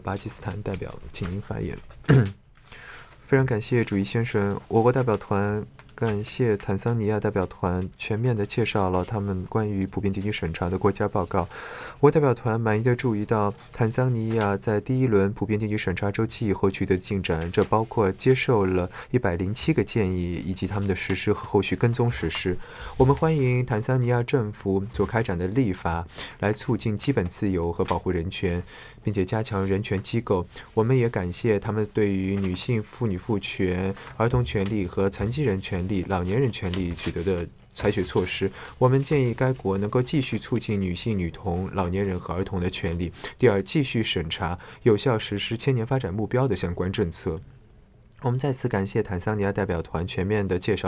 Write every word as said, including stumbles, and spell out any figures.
巴基斯坦代表，请您发言。非常感谢主席先生，我国代表团感谢坦桑尼亚代表团全面地介绍了他们关于普遍地区审查的国家报告。我代表团满意地注意到坦桑尼亚在第一轮普遍地区审查周期以后取得的进展，这包括接受了一百零七个建议以及他们的实施和后续跟踪实施。我们欢迎坦桑尼亚政府所开展的立法，来促进基本自由和保护人权，并且加强人权机构。我们也感谢他们对于女性、妇女赋权、儿童权利和残疾人权利、老年人权利取得的采取措施。我们建议该国能够继续促进女性、女童、老年人和儿童的权利。第二，继续审查有效实施千年发展目标的相关政策。我们再次感谢坦桑尼亚代表团全面的介绍